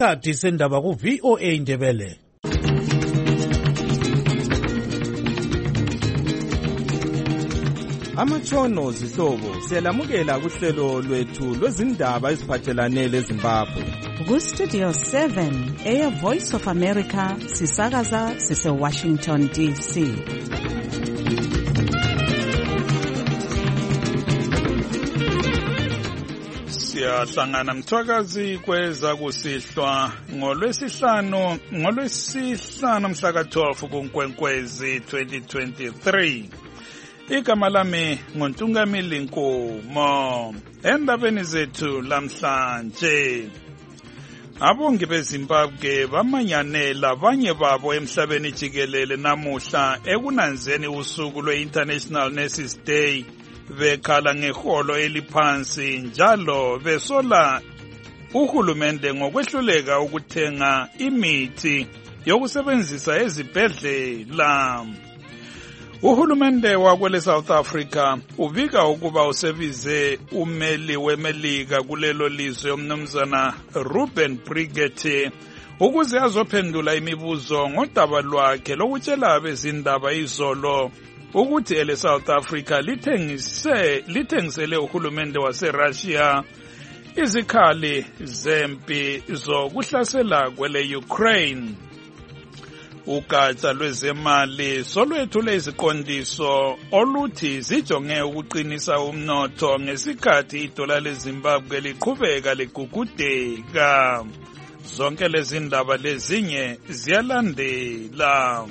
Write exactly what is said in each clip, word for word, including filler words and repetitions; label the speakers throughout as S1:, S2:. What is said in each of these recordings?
S1: Isikhathi sendaba ku V O A Ndebele.
S2: Amatshono zihlobo siyalamukela kuhlelo lwethu lwezindaba eziphathelane leZimbabwe.
S3: Ku Studio seven, Air Voice of America, sisakaza sise Washington D C.
S4: Siyahlangana mthwakazi kweza kusihlwa ngolwesihlanu ngolwesihlanu mhla ka twelve kuNkwenkwezi twenty twenty-three. Igama lami nguNtungamili Nkomo. Endabeni zethu lamhlanje, abongi beZimbabwe bamanyanela abanye babo emhlabeni jikelele namuhla ekunanzeni usuku lwe-International Nurses Day, bekhala ngeholo eliphansi njalo besola uhulumende ngokwehluleka ukuthenga imithi yokusebenzisa ezibhedlela. Uhulumende wakwele South Africa ubika ukuba usebize umeli weMelika kulelo lizwe umnumzana Ruben Brigette ukuze azophendula imibuzo ngodaba lwakhe lokutshela abezindaba izolo ukuthi ele South Africa lithengise lithengisele uhulumende waseRussia izikhali zempi zokuhlasela kwele Ukraine. Ugatsha lwezemali solwethule iziqondiso oluthi zijonge ukuqinisa umnotho ngesikhathi idola leZimbabwe liqhubeka ligugudeka. Zonke lezi ndaba lezinye ziyalandela.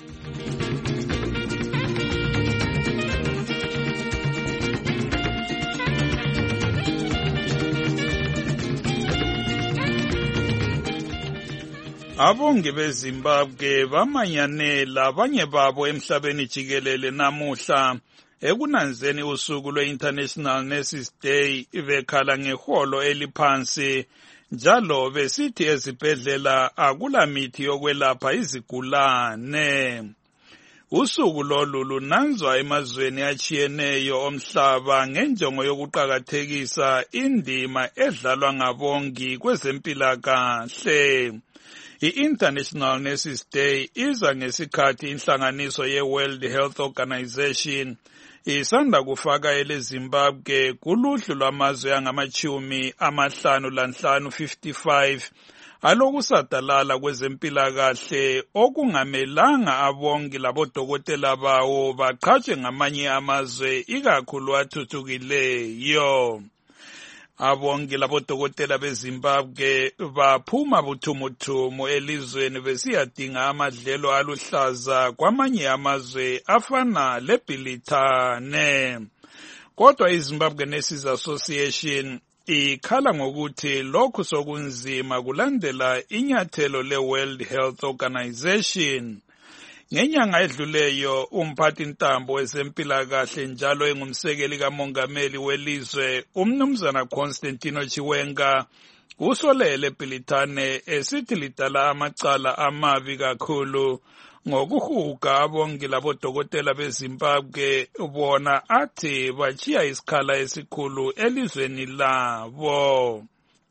S4: Abongi beZimbabwe bamanyanela abanye babo emhlabeni jikelele namuhla ekunanzeni usuku lwe-International Nurses Day, bekhala ngeholo eliphansi njalo besithi ezibhedlela akulamithi yokwelapha izigulane. Usuku lolu lunanzwa emazweni achiyeneyo omhlaba ngenjongo yokuqakathekisa indima edlalwa ngabongi kwezempilakahle. I-International Nurses Day iza ngesikhathi inhlanganiso ye-World Health Organization isanda kufaka ele Zimbabwe kuluhlu lwamazwe angamachumi amahlanu lanhlanu fifty-five alokusadalala kwezempilakahle okungamelanga abongi labodokotela bawo baqhatshwe ngamanye amazwe ikakhulu athuthukileyo. Abongi labodokotela beZimbabwe baphuma buthumuthumu elizweni besiyadinga amadlelo aluhlaza kwamanye amazwe afana leBhilithane. Kodwa iZimbabwe Nurses Association ikhala ngokuthi lokhu sokunzima kulandela inyathelo le-World Health Organization. Ngenyanga edluleyo umphathi ntambo wezempilakahle njalo engumsekeli kamongameli welizwe umnumzana Constantino Chiwenga usolele eBhilithane esithi lidala amacala amabi kakhulu ngokuhuga abongi labodokotela beZimbabwe bona athi bachiya isikhala esikhulu elizweni labo.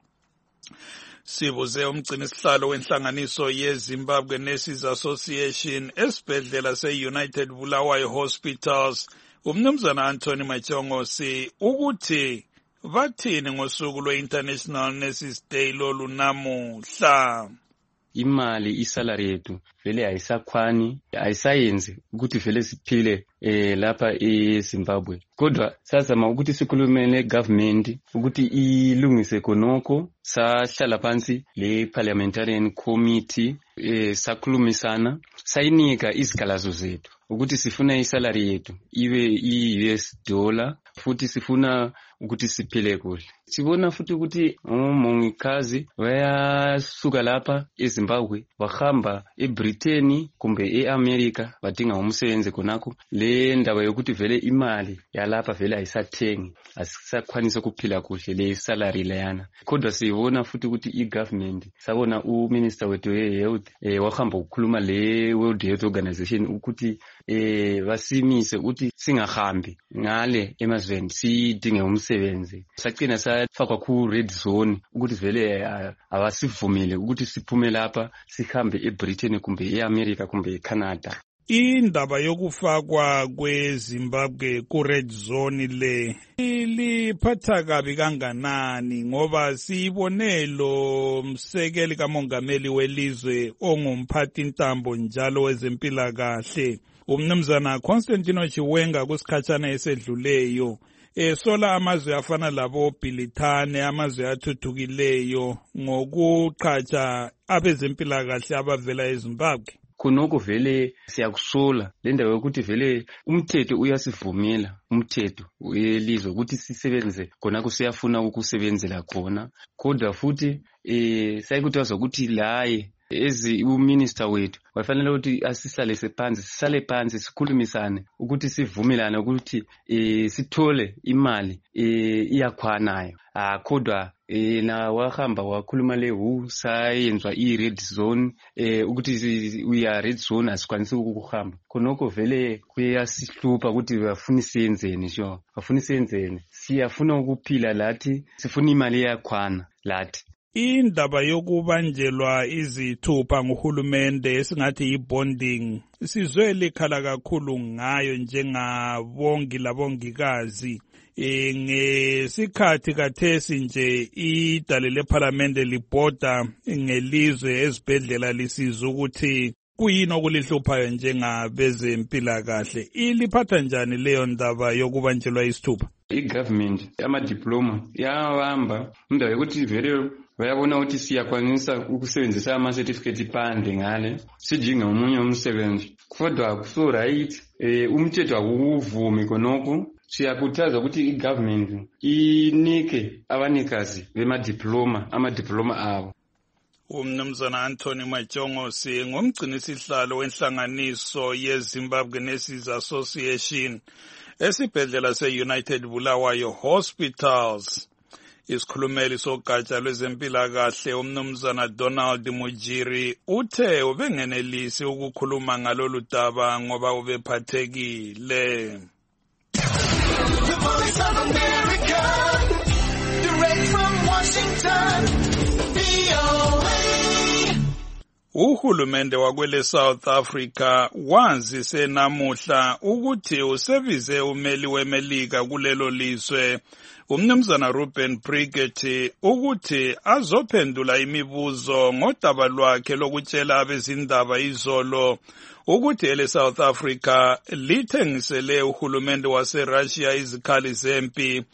S4: Sibuze umgcini sihlalo wenhlanganiso yeZimbabwe Nurses Association esibhedlela se-United Bulawayo Hospitals umnumzana Anthony Machongosi ukuthi bathini ngosuku lwe-International Nurses Day lolu namuhla.
S5: Imali isalary yethu vele ayisakhwani ayisayenzi ukuthi vele siphile eh lapha eZimbabwe. Kodwa sazama ukuthi sikhulume negovernment ukuthi ilungise konoko, sahlala phansi le parliamentarian committee eh sakhulumisana sayinika izikhalazo zethu ukuthi sifuna isalary yethu ibe i-U S dollar futhi sifuna ukuthi siphile kuhle. Sibona futhi ukuthi omongikazi bayasuka lapha eZimbabwe bahamba eBritain kumbe eAmerica badinga umsebenzi konako. Le ndaba yokuthi vele imali yalapha vele ayisathengi, asisakhwanisa ukuphila kuhle le salary leyana. Kodwa sibona futhi ukuthi igovernment sabona uminister wethu wehealth eh wahamba ukukhuluma le World Health Organization ukuthi eh basimise ukuthi singahambi ngale emazweni emazweni sidinge umsebenzi sagcina safakwa ku red zone ukuthi vele awasivumile ukuthi siphume lapha sihambe eBritain kumbe eAmerica kumbe eCanada.
S4: Indaba yokufakwa kweZimbabwe ku red zone le liphatha kabi kanganani ngoba sibone lo msekeli kamongameli welizwe ongumphathi ntambo njalo wezempilakahle umnumzana Constantino Chiwenga kusikhatshana esedluleyo esola amazwe afana labo Bhilithane amazwe athuthukileyo ngokuqhatsha abezempilakahle abavela eZimbabwe.
S5: Khonoko vele siyakusola le ndawo yokuthi vele umthetho uyasivumela umthetho welizwe ukuthi sisebenze khona kusiyafuna ukusebenzela khona kodwa futhi eh sayikuthaza ukuthi laye ezi uminister wethu wafanele ukuthi asihlale sephansi sisale phansi sikhulumisane ukuthi sivumelane ukuthi eh sithole imali eh iyakhwanayo ah kodwa eh na wahamba wakhuluma le hu sayenzwa i red zone eh ukuthi we are red zone asikwanisi ukuhamba khonoko vele kuyasihlupha ukuthi bafuna isenzeni sho bafuna isenzeni siyafuna ukuphila lathi sifuna imali yakhwana lathi.
S4: Indaba yokubanjelwa izithupha nguhulumende esingathi yibonding sizwe likhala kakhulu ngayo njengabongi labongikazi e, ngesikhathi kathesi nje idale leParliamente libhoda ngelizwe ezibhedlela lisizwe ukuthi kuyini okulihluphayo njengabezempilakahle iliphatha njani leyo ndaba yokubanjelwa izithupha?
S5: I-government ama-diploma yahamba indawo yokuthi vele bayabona ukuthi siyakwanisa ukusebenzisa ama-certificate pande ngale sijinga umunye umsebenzi kodwa akuso right eh umthetho akuvumi konoko siyakhuthaza ukuthi i-government inike abanikazi bema-diploma ama-diploma abo.
S4: Umnumzana Anthony Machongosi ngumgcinisihlalo wenhlanganiso yeZimbabwe Nurses Association esibhedlela se-United Bulawayo Hospitals. Isikhulumeli sogatsha lwezempilakahle umnumzana Donald Mujiri uthe ubengenelisi ukukhuluma ngalolu daba ngoba ubephathekile. Uhulumende wakwele South Africa wazise namuhla ukuthi usebize umeli weMelika kulelo lizwe umnumzana Ruben Brigitte ukuthi azophendula imibuzo ngodaba lwakhe lokutshela abezindaba izolo ukuthi ele South Africa lithengisele uhulumende waseRussia izikhali zempi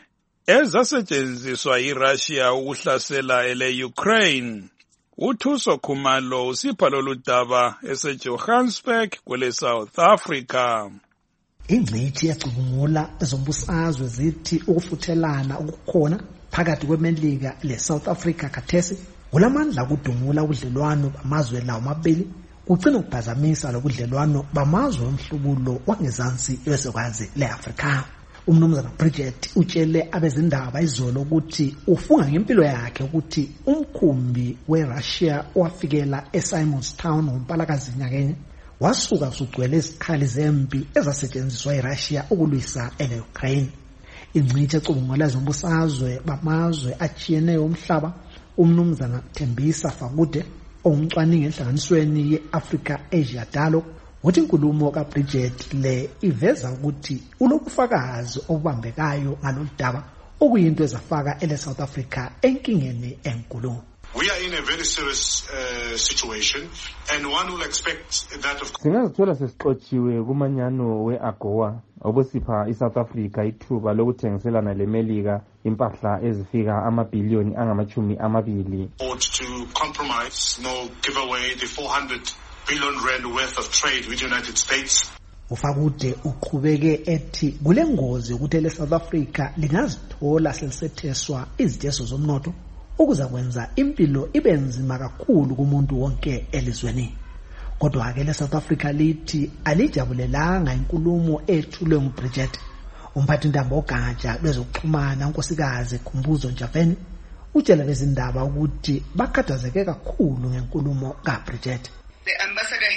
S4: ezasetshenziswa yiRussia ukuhlasela ele Ukraine. Uthuso Khumalo usipha lolu daba eseJohannesburg kwele South Africa.
S6: Ingcithi yacubungula ezombusazwe zithi ukufuthelana okukhona phakathi kweMelika leSouth Africa khathesi kulamandla kudumula ubudlelwano bamazwe lawo mabili kugcina ukuphazamisa lokudlelwano bamazwe omhlubulo wangezansi yezwekazi leAfrika. Umnumzana Bridget utshele abezindaba izolo ukuthi ufunga ngempilo yakhe ukuthi umkhumbi weRussia owafikela eSimonstown ngompalakazi nyakenye wasuka usugcwele izikhali zempi ezasetshenziswa yiRussia ukulwisa ele-Ukraine. Ingcithi ecubungula ezombusazwe bamazwe achiyeneyo omhlaba umnumzana Thembisa Fakude ongumcwaningi enhlanganisweni ye-Africa Asia Dialogue uthi inkulumo kaBridget le iveza ukuthi ulobufakazi obubambekayo ngalolu daba okuyinto ezafaka ele South Africa enkingeni enkulu.
S7: We are in a very serious uh, situation and one will expect that of
S8: singazithola sesixotshiwe kumanyano we-AGOA obusipha iSouth Africa ithuba lokuthengiselana leMelika impahla ezifika amabhiliyoni angamachumi amabili
S7: to compromise no give away the four hundred billion rand worth of trade with the United States.
S6: Ufakude uqhubeke ethi kulengozi ukuthi ele South Africa lingazithola selisetheswa iziteso zomnotho ukuza kwenza impilo ibe nzima kakhulu kumuntu wonke elizweni. Kodwa ke le South Africa lithi alijabulelanga inkulumo ethulwe nguBridget. Umphathi ntambo ogatsha lwezokuxhumana unkosikazi Khumbuzo Njaveni utshela bezindaba ukuthi bakhathazeke kakhulu ngenkulumo kaBridget.
S9: The ambassador has not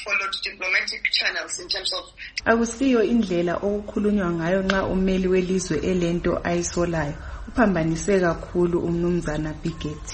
S9: followed diplomatic channels in terms of
S10: akusiyo indlela okukhulunywa ngayo nxa ummeli welizwe elento ayisolayo uphambanise kakhulu umnumzana Bigot.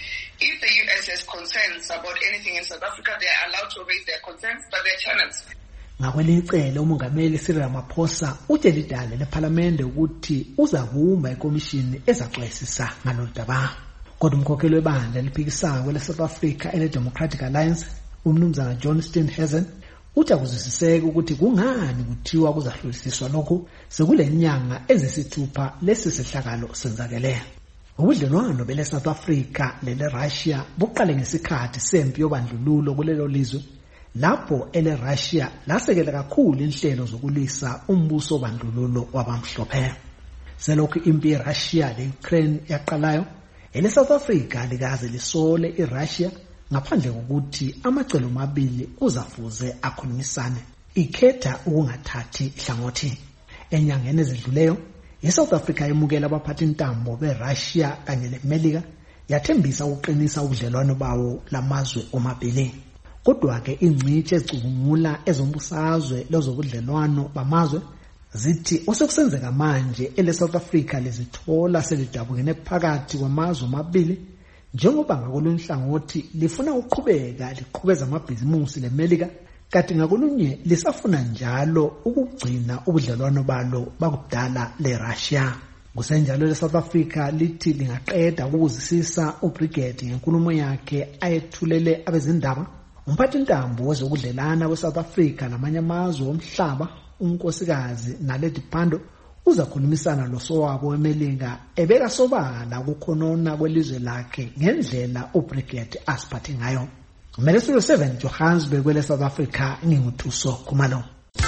S9: If the U S has concerns about anything in South Africa, they are allowed to raise their concerns by their channels.
S6: Ngakwelicele umongameli Cyril Ramaphosa utshele idale lephalamende ukuthi uzavuma ikomishini ezaxwayisisa ngalolu daba. Kodwa umkhokheli webandla eliphikisayo kwele South Africa ele Democratic Alliance umnumzana John Steenhuisen uthi akuzwisiseki ukuthi kungani kuthiwa kuzahlulisiswa lokho sekule nyanga ezisithupha lesi sehlakalo senzakele. Ubudlelwano bele South Africa lele Russia buqale ngesikhathi sempi yobandlululo kulelo lizwe lapho ele Russia lasekela kakhulu inhlelo zokulisa umbuso wobandlululo wabamhlophe. Selokhu impi yeRussia leUkraine yaqalayo ele South Africa likaze lisole iRussia ngaphandle kokuthi amacelo amabili uzafuze akhulumisane ikhetha ukungathathi ihlangothi. Enyangeni ezidluleyo iSouth Africa yemukela abaphathi intambo beRussia kanye neMelika yathembisa ukuqinisa ubudlelwano bawo lamazwe omabili. Kodwa ke ingcithi ezicubungula ezombusazwe lezobudlelwano bamazwe zithi osekusenzeka manje ele South Africa lezithola selidabukene phakathi kwamazwe amabili njengoba ngakolunye hlangothi lifuna ukuqhubeka liqhubeza amabhizimusi leMelika kanti ngakolunye lisafuna njalo ukugcina ubudlelwano balo bakudala leRussia. Kusenjalo le South Africa lithi lingaqeda ukuzisisa uBrigade ngenkulumo yakhe ayethulele abezindaba. Umphathi intambo wezokudlelana kweSouth Africa namanye amazwe omhlaba unkosikazi Naledi Pandor uzakhulumisana losowabo weMelika ebeka sobala ukukhonona kwelizwe lakhe ngendlela uBrigade asiphathe ngayo. Melesulo seven Johannesburg kwele South Africa nginguthuso Khumalo.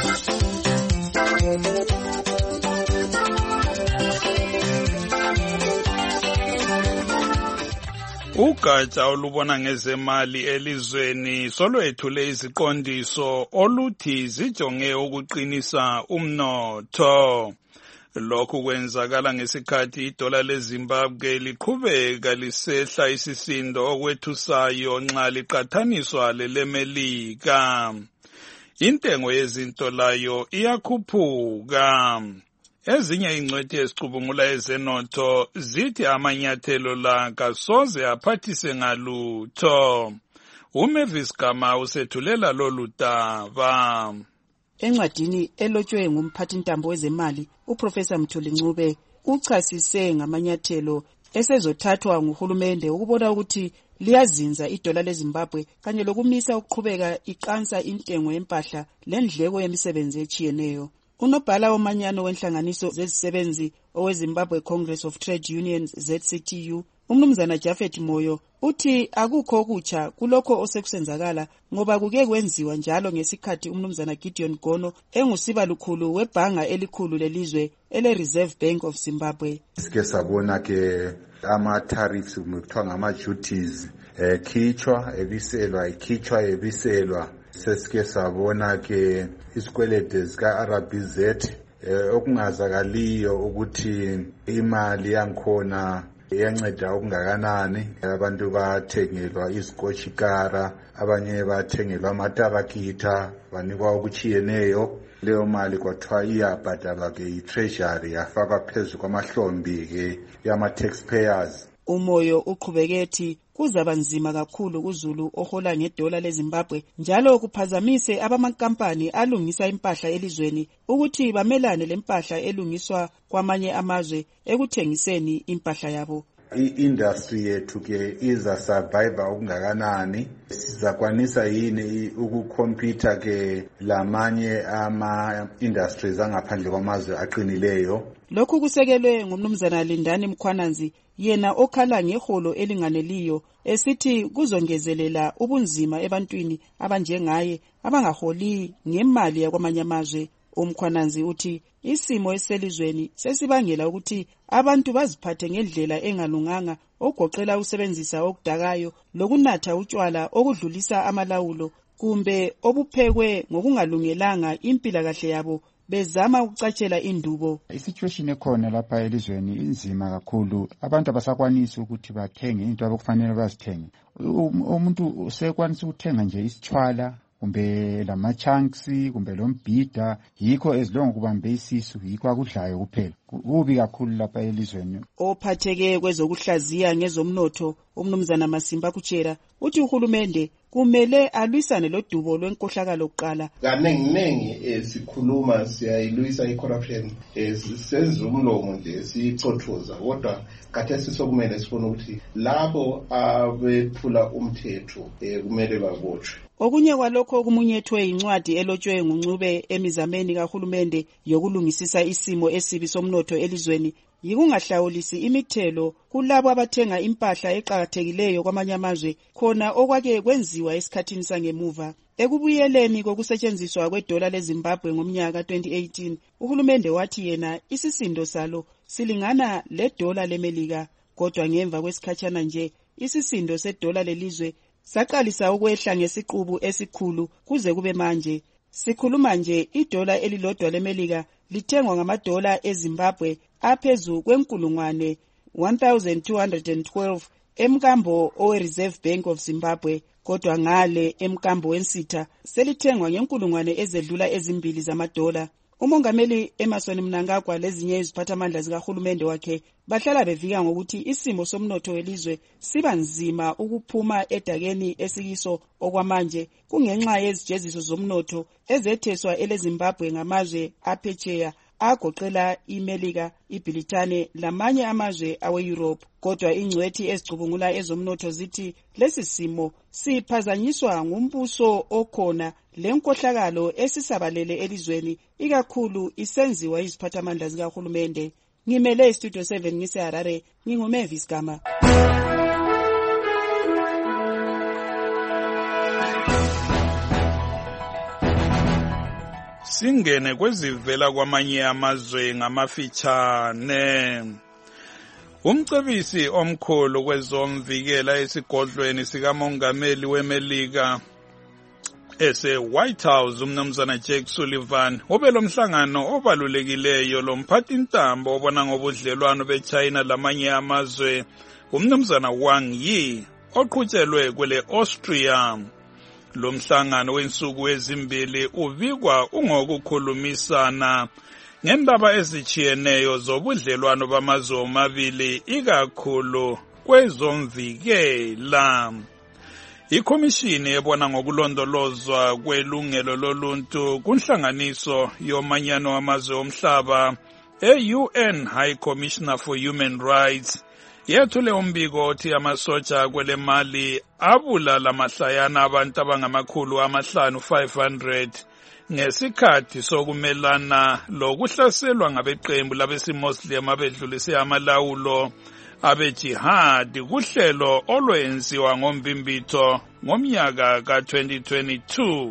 S4: Ugatsha olubona ngezemali elizweni solwethule iziqondiso oluthi zijonge ukuqinisa umnotho. Lokhu kwenzakala ngesikhathi idola leZimbabwe liqhubeka lisehla isisindo okwethusayo nxa liqathaniswa leleMelika. Intengo yezinto layo iyakhuphuka. Ezinye ingcwethi ezicubungula ezenotho zithi amanyathelo la kasoze aphathise ngalutho. uMavis Gama usethulela lolu daba.
S3: Encwadini elotshwe ngumphathintambo wezemali uProfessor Mthuli Ncube uchasise ngamanyathelo esezothathwa nguhulumende ukubona ukuthi liyazinza idola leZimbabwe kanye lokumisa ukuqhubeka iqansa intengo yempahla lendleko yemisebenzi echiyeneyo. Unobhala womanyano wenhlanganiso zezisebenzi oweZimbabwe Congress of Trade Unions Z C T U umnumzana Japhet Moyo uthi akukho okutsha kulokho osekusenzakala ngoba kuke kwenziwa njalo ngesikhathi umnumzana Gideon Gono engusiba lukhulu webhanga elikhulu lelizwe ele Reserve Bank of Zimbabwe.
S11: Sike sabona ke ama tariffs kumuthiwa ngama duties ekhitshwa ebiselwa ikhitshwa ebiselwa sesike sabona ke isikwelede zika R B Z okungazakaliyo ukuthi imali yankhona iyanceda okungakanani. Abantu bathengelwa izikoshikara, abanye bathengelwa amatarakitha, banikwa okuchiyeneyo. Leyo mali kwathiwa iyabhadalwa ke i-treasury yafakwa phezu kwamahlombi ke yama taxpayers.
S3: Umoyo uqhubeke ethi kuzaba nzima kakhulu kuZulu ohola ngedola leZimbabwe njalo kuphazamise abamankampani alungisa impahla elizweni ukuthi bamelane lempahla elungiswa kwamanye amazwe ekuthengiseni impahla yabo.
S11: I-industry yethu ke iza survive okungakanani, sizakwanisa yini ukukhompyutha ke lamanye ama industries angaphandle kwamazwe aqinileyo.
S3: Lokhu kusekelwe ngumnumzana Lindani Mkhwananzi yena okhala ngeholo elinganeliyo esithi kuzongezelela ubunzima ebantwini abanjengaye abangaholi ngemali yakwamanye amazwe. Umkhwananzi uthi isimo eselizweni sesibangela ukuthi abantu baziphathe ngendlela engalunganga ogoqela usebenzisa okudakayo lokunatha utshwala okudlulisa amalawulo kumbe obuphekwe ngokungalungelanga impila kahle yabo bezama ukucatshela indubo.
S12: Isituation ekhona lapha elizweni inzima kakhulu, abantu abasakwanisi ukuthi bathenge into abakufanele bazithenge. Umuntu usekwanisa ukuthenga nje isitshwala kumbe lama-chunks kumbe lombhida, yikho ezilonga kubambe isisu, yikho akudlayo kuphela. Kubi kakhulu lapha elizweni.
S3: Ophatheke kwezokuhlaziya ngezomnotho umnumzana Masimba Kuchera uthi uhulumende kumele alwisane lodubo lwenkohlakalo kuqala.
S13: Kaningi ningi sikhuluma siyayilwisa i-corruption, senza umlomo nje siyicothoza, kodwa khathesi sokumele sifuna ukuthi labo abephula umthetho kumele babotshwe.
S3: Okunye kwalokho okumunyethwe incwadi elotshwe nguNcube emizameni kahulumende yokulungisisa isimo esibi somnotho elizweni yikungahlawulisi imithelo kulabo abathenga impahla eqhakathekileyo kwamanye amazwe khona okwake kwenziwa esikhathini sangemuva. Ekubuyeleni kokusetshenziswa kwedola leZimbabwe ngomnyaka twenty eighteen, uhulumende wathi yena isisindo salo silingana ledola leMelika, kodwa ngemva kwesikhatshana nje isisindo sedola lelizwe saqalisa ukwehla ngesiqubu esikhulu kuze kube manje. Sikhuluma nje idola elilodwa leMelika lithengwa ngamadola eZimbabwe aphezu kwenkulungwane one thousand two hundred twelve emkambo owe-Reserve Bank of Zimbabwe, kodwa ngale emkambo wensitha selithengwa ngenkulungwane ezedlula ezimbili zamadola. Umongameli Emmerson Mnangagwa lezinye iziphathamandla zikahulumende wakhe bahlala bevika ngokuthi isimo somnotho welizwe siba nzima ukuphuma edakeni esikiso okwamanje kungenxa yezijeziso zomnotho ezetheswa eleZimbabwe ngamazwe aphetsheya agoqela iMelika, iBritane lamanye amazwe awe-Europe. Kodwa ingcwethi ezicubungula ezomnotho zithi lesi simo siphazanyiswa ngumbuso okhona lenkohlakalo esisabalele elizweni, ikakhulu isenziwa iziphathamandla zikahulumende. Ngimele iStudio seven ngiseHarare, nginguMavis Gama.
S4: Singene kwezivela kwamanye amazwe ngamafitshane. Umcebisi omkhulu kwezomvikela esigodlweni sikamongameli weMelika ese White House umnumzana Jake Sullivan obelo mhlangano obalulekileyo lomphathintambo obona ngobudlelwano beChina lamanye amazwe umnumzana Wang Yi oqhutshelwe kwele Austria. Lo mhlangano wensuku ezimbili ubikwa ungokukhulumisana ngendaba ezichiyeneyo zobudlelwano bamazwe omabili ikakhulu kwezomvikela. Ikhomishini ebona ngokulondolozwa kwelungelo loluntu kunhlanganiso yomanyano wamazwe omhlaba e-U N High Commissioner for Human Rights yethule umbiko othi amasotsha kwele Mali abulala mahlayana abantu abangamakhulu amahlanu five hundred ngesikhathi sokumelana lokuhlaselwa ngabeqembu labesimoslim abedlulise amalawulo abejihad kuhlelo olwenziwa ngombimbitho ngomnyaka ka twenty twenty-two.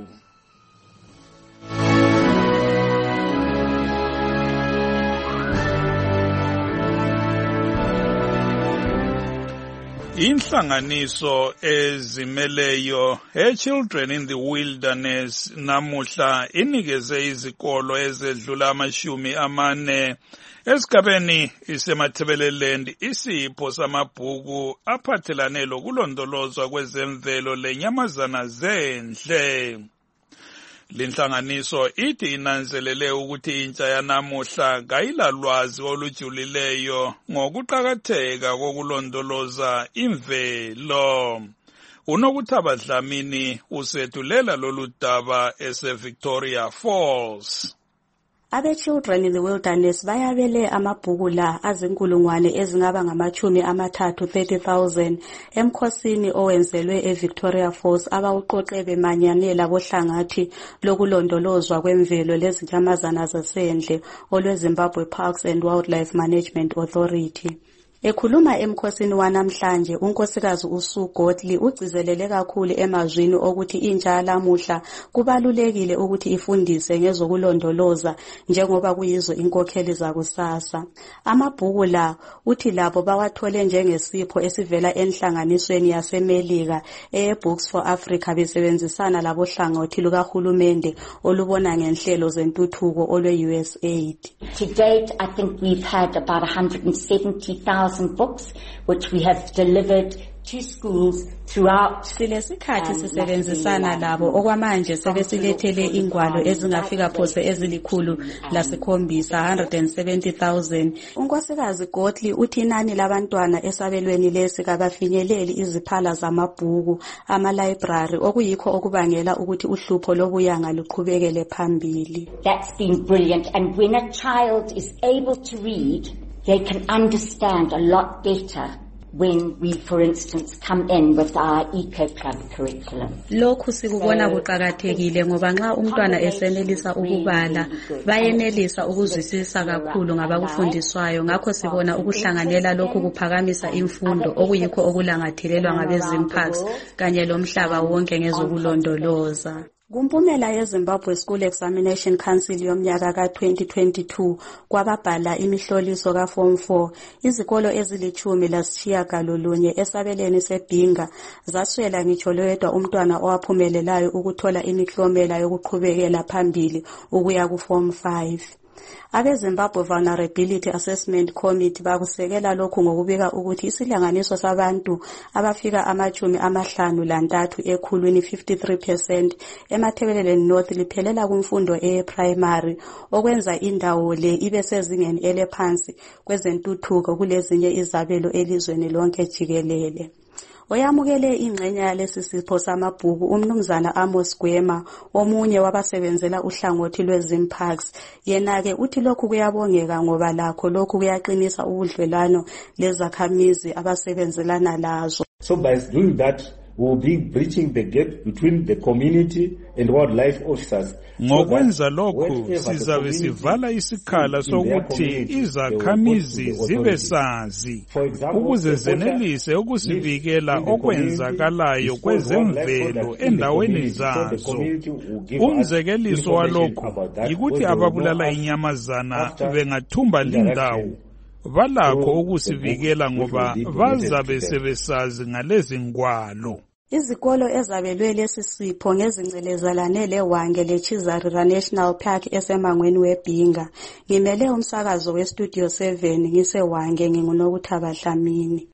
S4: Inhlanganiso ezimeleyo e-Children in the Wilderness namuhla inikeze izikolo ezedlula amashumi amane esigabeni isemathebeleland isipho samabhuku aphathelane lokulondolozwa kwezemvelo lenyamazana zendle. Linhlanganiso ithi inanzelele ukuthi intsha yanamuhla kayilalwazi olujulileyo ngokuqakatheka kokulondoloza imvelo. Unokuthaba Dlamini usethulela lolu daba ese-Victoria Falls.
S14: Abe-Children in the Wilderness bayabele amabhuku la azinkulungwane ezingaba ngamachumi amathathu thirty thousand emkhosini owenzelwe e-Victoria Falls abawuqoqe bemanyane labohlangathi lokulondolozwa kwemvelo lezinyamazana zasendle olweZimbabwe Parks and Wildlife Management Authority. Ekhuluma emkhosini wanamhlanje unkosikazi uSue Godley ugcizelele kakhulu emazwini okuthi intsha lamuhla kubalulekile ukuthi ifundise ngezokulondoloza njengoba kuyizo inkokheli zakusasa. Amabhuku la uthi labo bawathole njengesipho esivela enhlanganisweni yaseMelika e-Books for Africa besebenzisana labohlangothi lukahulumende olubona ngenhlelo zentuthuko olwe-U S A I D.
S15: To date, I think we've had about one hundred seventy thousand books which we have delivered
S14: to schools throughout.
S15: Silesikhathi sisebenzisana labo okwamanje sebesilethele ingwalo ezingafika phose ezilikhulu lasikhombisa one hundred seventy thousand.
S14: Unkosikazi Godley uthi inani labantwana esabelweni lesi kabafinyeleli iziphala zamabhuku ama-library okuyikho okubangela ukuthi uhlupho lobuyanga luqhubekele phambili.
S15: That's been brilliant, and when a child is able to read, they can understand a lot better when we, for instance, come in with our Eco Club curriculum. Lokhu sikubona kuqakathekile ngoba nxa umntwana esenelisa ukubala bayenelisa ukuzwisisa kakhulu ngabakufundiswayo, ngakho sibona ukuhlanganela lokhu kuphakamisa imfundo okuyikho okulangathelelwa ngabezimparks kanye lomhlaba wonke ngezokulondoloza.
S14: Kumpumela yeZimbabwe School Examination Council yomnyaka ka twenty twenty-two kwababhala imihloliso ka Form four, izikolo ezilithumi lasitshiyagalolunye esabeleni seBhinga zaswela ngitsho loyedwa umntwana owaphumelelayo ukuthola imiklomela yokuqhubekela phambili ukuya ku Form five. Abe-Zimbabwe Vulnerability Assessment Committee bakusekela lokhu ngokubika ukuthi isilinganiso sabantu abafika amachumi amahlanu lantathu ekhulwini fifty-three percent eMatabeleland North liphelela kumfundo eye-primary okwenza indawo le ibe sezingeni elephansi kwezentuthuko kulezinye izabelo elizweni lonke jikelele. Oyamukele ingxenye yalesi sipho samabhuku umnumzana Amos Gwema omunye wabasebenzela uhlangothi lwezimparks, yena-ke uthi lokhu kuyabongeka ngoba lakho lokhu kuyaqinisa ubudlelwano lezakhamizi abasebenzelana lazo.
S16: So by doing that, we will be bridging the gap between the community and wildlife officers.
S4: Ngokwenza lokhu sizabe sivala isikhala sokuthi izakhamizi zibe sazi ukuze zenelise ukusivikela okwenzakalayo kwezemvelo endaweni zazo. Umzekeliso walokhu yikuthi ababulala inyamazana bengathumba lindawo balakho ukusivikela ngoba bazabe sebesazi ngalezi ngwalo.
S14: Izikolo ezabelwe lesi sipho ngezingcelezalane leWange leChizarira National Park esemangweni weBhinga. Ngimele umsakazo weStudio seven ngiseWange nginguNokuthaba Dlamini.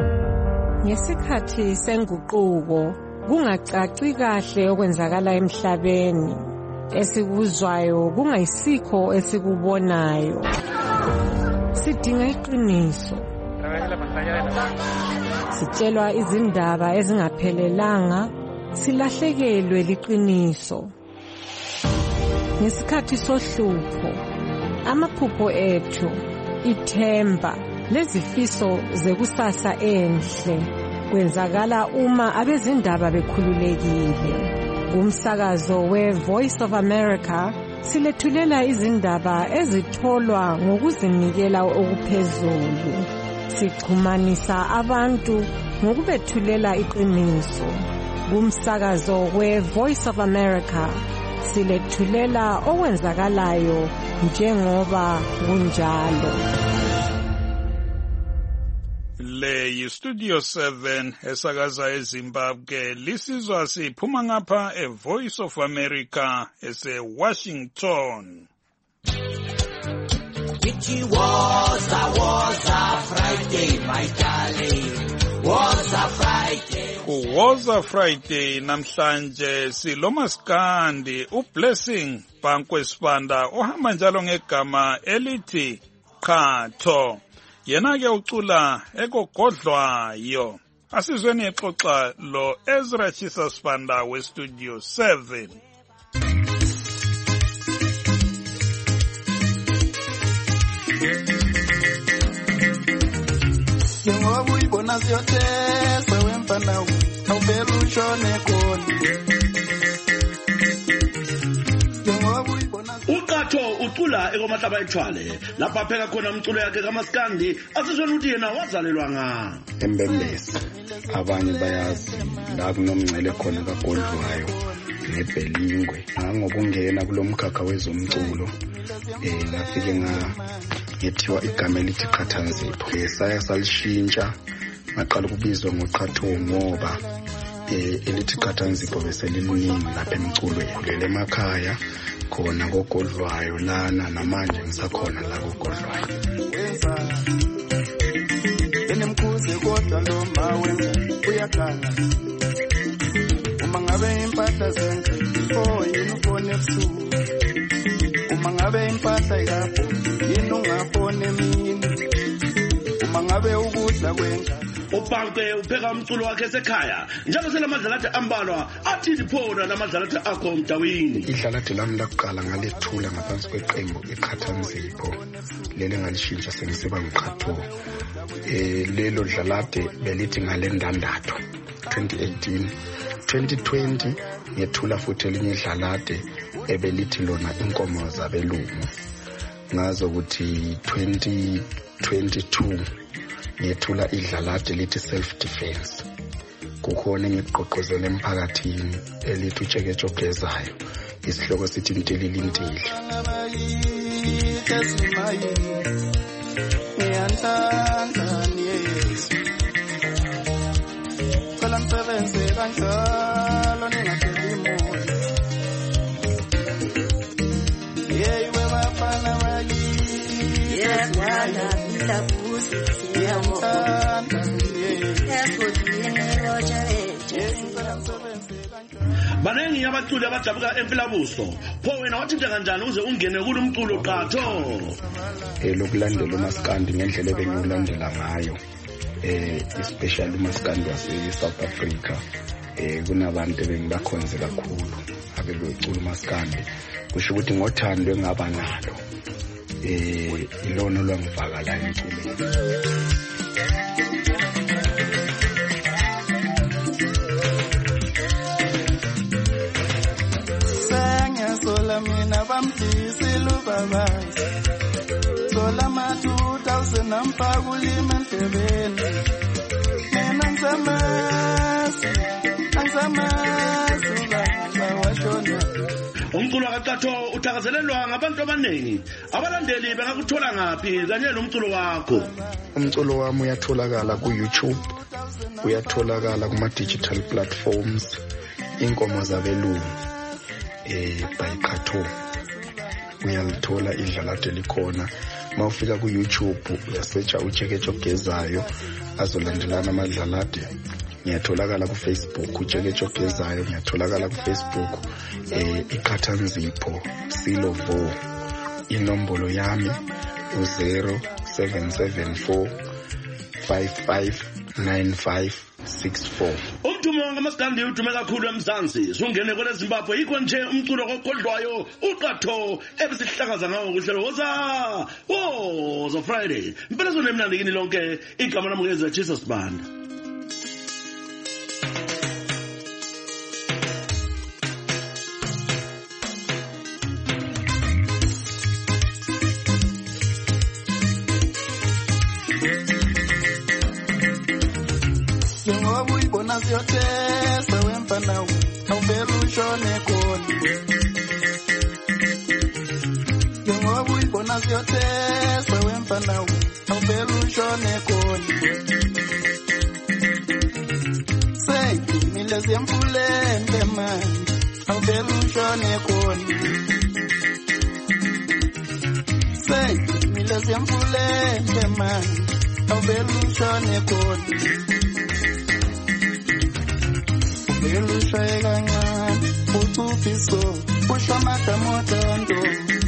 S17: Ngesikhathi senguquko kungacaci kahle okwenzakala emhlabeni, esikuzwayo kungayisikho esikubonayo. Sidinga iqiniso. Sitshelwa izindaba ezingaphelelanga, silahlekelwe liqiniso. Ngesikhathi sohlupho, amaphupho ethu, ithemba lezifiso zekusasa enhle kwenzakala uma abezindaba bekhululekile. Kumsakazo we-Voice of America silethulela izindaba ezitholwa ngokuzinikela okuphezulu. Sixhumanisa abantu ngokubethulela iqiniso. Kumsakazo we-Voice of America silethulela okwenzakalayo njengoba kunjalo.
S4: Le yiStudio seven esakaza eZimbabwe lisizwa siphuma ngapha eVoice of America ese-Washington.
S18: It was a, was a Friday, my darling, was a Friday.
S4: Was a Friday namhlanje silomaskandi uBlessing Bankwesibanda ohamba njalo ngegama elithi Qhatho. Yena-ke ucula ekogodlwayo. Asizweni exoxa lo Ezra Chisa Sibanda weStudio seven.
S19: Yengoba uyibona siyotesa wempanda awuvela ushone khona.
S20: Uqhatho ucula ekomahlaba ethwale lapha pheka khona umculo yakhe kaMaskandi asizweni ukuthi yena wazalelwa nga
S21: eMbembezi. Abanye bayazi la kunomngcele khona kagodlwayo neBhelingwe. Ngangokungena kulomkhakha wezomculo eh ngafike nga yethiwa igama elithi Qhathanzipho. Esaya salishintsha ngaqala ukubizwa ngoqhatho ngoba eh elithi Qhathanzipho bese liliningi lapha emculweni kulele emakhaya khona kogodlwayo lana namanje ngisakhona la kogodlwayo.
S19: umuzi kodwa lo mawe uyakhala uma ngabe impahla zenhle oh yini ebusuku uma ngabe impahla ikapho yini ungafone emini uma ngabe ukudla kwenga
S20: ubhanke upheka umculo wakhe esekhaya njalo selamadlalathi ambalwa athi liphona lamadlalathi akho mdawini.
S21: Idlalathi lami lakuqala ngalethula ngaphansi kweqembu iqhathanzipho lele ngalishintsha sengisiba ngiqhatho eh lelo dlalathi belithi ngalendandatho twenty eighteen. twenty twenty ngethula futhi elinye idlalathi ebelithi lona inkomo zabelungu ngazo ukuthi twenty twenty-two ngethula idlalathi lithi self defense kukhona ngiqoqozela emphakathini elithi utsheketsho gezayo isihloko sithi intilili intili.
S19: Ngiyantanda Yesu cela msebenze kanjalo ningatheli moya yeyi webafana bakithi yebala bilabusi ngiyamthanda
S20: Banengi abaculi abajabuka emfilabuso pho wena wathintha kanjani uze ungene kulo mculo qatho
S21: eh lokulandela uMaskandi ngendlela ebengilandela ngayo eh especially uMaskandi wase South Africa eh kunabantu bengibakhonze kakhulu abelocula uMaskandi kusho ukuthi ngothando engaba nalo eh ilona lwangivakala emculweni.
S19: Sola mina bamdisi lubabazi sola ma two thousand amfakulima ndebeni mina ngizamasi ngizamasi baba washona.
S20: Umculo kaQatho uthakazelelwa ngabantu abaningi abalandeli bengakuthola ngapi kanye nomculo wakho?
S21: Umculo wami uyatholakala ku YouTube uyatholakala kuma digital platforms inkomo zabelungu eh by Qatho uyalithola idlalathi likhona mawufika ku YouTube uyasearcha utsheketsho gezayo azolandelana amadlalathi ngiyatholakala ku Facebook utsheketsho gezayo ngiyatholakala ku Facebook eh iqhathanzipho Silovo inombolo yami u zero seven seven four five five nine five six four.
S20: Umdumo ngamaskandi udume kakhulu eMzansi sungene kwele Zimbabwe yikho nje umculo kokhodlwayo uQatho ebesihlakaza ngawo kuhlelo woza woza Friday impela zone emnandi kini lonke igama lami ngeze Jesus Banda.
S19: Naziyotesa wempana awuvela ushone khona Ngoba uyibona ziyotesa wempana awuvela ushone khona Say mile ziyamfulende manje awuvela ushone khona Say mile ziyamfulende manje awuvela ushone khona Elushaye kancane uthufiso ushamada motondo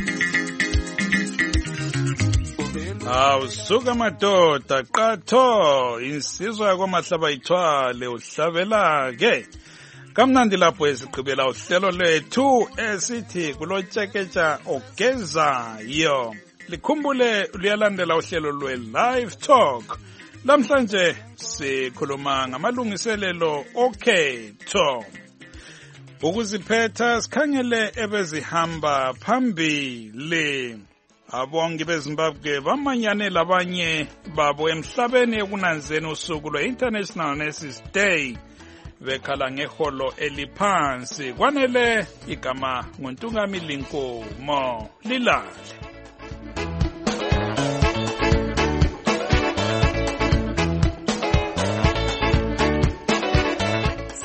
S4: Awusuka madoda Qatho insizwa yakwamahlaba ithwale uhlabela ke kamnandi lapho esiqhubela uhlelo lwethu esithi kulotsheketsha ogezayo likhumbule luyalandela uhlelo lwe live talk. Lamhlanje sikhuluma ngamalungiselelo okhetho ukuziphetha sikhangele ebezihamba phambili abongi beZimbabwe bamanyane labanye babo emhlabeni ekunanzeni usuku lwe-International Nurses Day bekhala ngeholo eliphansi kwanele igama nguNtungamili Nkomo lilale.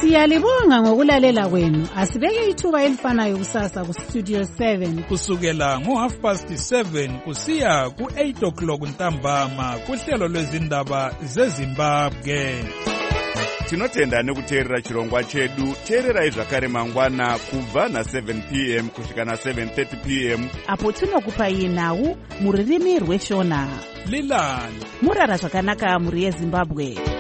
S1: Siyalibonga ngokulalela kwenu. Asibeke ithuba elifanayo kusasa ku Studio seven
S4: kusukela ngo half past seven kusiya ku eight o'clock ntambama kuhlelo lwezindaba zeZimbabwe.
S22: Tinotenda nekuteerera chirongwa chedu. Teererai zvakare mangwana kubva na seven p m kusvika na seven thirty p m
S23: apo tinokupai nhau muririmi rweshona.
S4: Lilani
S23: murara zvakanaka muri yeZimbabwe.